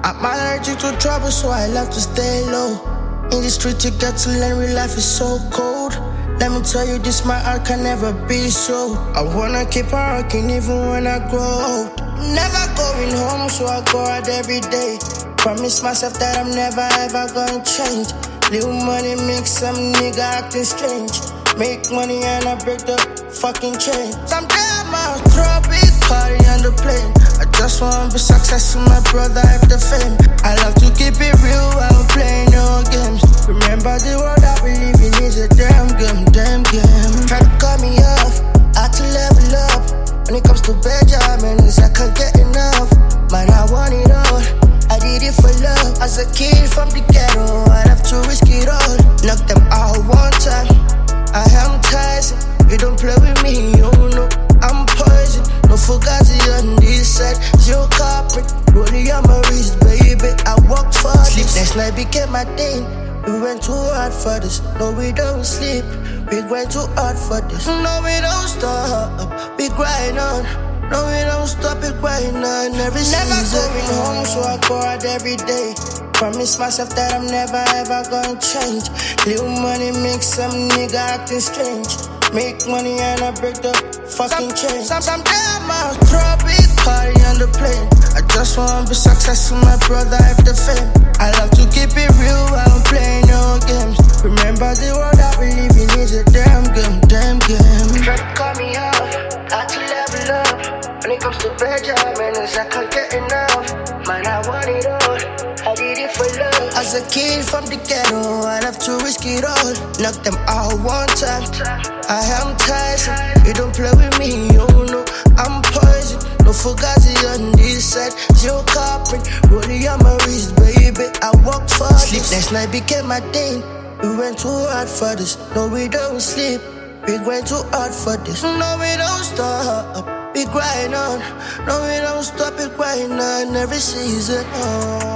I'm allergic to trouble, so I love to stay low. In the street you get to learn real life is so cold. Let me tell you this, my art can never be so. I wanna keep on rocking even when I grow old. Never going home, so I go out every day. Promise myself that I'm never ever gonna change. Little money makes some nigga acting strange. Make money and I break the fucking chain. Someday I'ma throw a big party on the plane. I just wanna be successful, my brother have the fame. I love to keep it real while playing no games. Remember the world I believe in is a damn game, damn game. Try to cut me off, I had to level up. When it comes to Benjamins, I can't get enough. Man, I want it all, I did it for love. As a kid from the ghetto, I'd have to risk it all. Knock them out one time, I am Tyson. You don't play with me, you know I'm poison. No fugazi on this side, zero carpet. Rolling on my wrist, baby, I worked for this. Sleepless night became my thing. We went too hard for this, no we don't sleep. We went too hard for this, no we don't stop. We grind on, no we don't stop, we grind on every season. Never going home, so I go out every day. Promise myself that I'm never ever gonna change. Little money makes some nigga acting strange. Make money and I break the fucking chain. Someday I'ma throw a big party on the plane. I just wanna be successful, my brother have the fame. I love to keep it real while I'm playing no games. Remember the world I believe in is a damn game, damn game. Try to cut me off, I had to level up. When it comes to Benjamins, I can't get enough. Man, I want it all, I did it for love. As a kid from the ghetto, I'd have to risk it all. Knock them out one time, I am Tyson. You don't play with me, you know I'm poison. No fugazi on this side, zero carpet. Rolling on my wrist, baby, I worked for this. Sleepless night became my thing. We went too hard for this, no we don't sleep. We went too hard for this, no we don't stop. We grind on, no we don't stop, we grind on every season. Oh.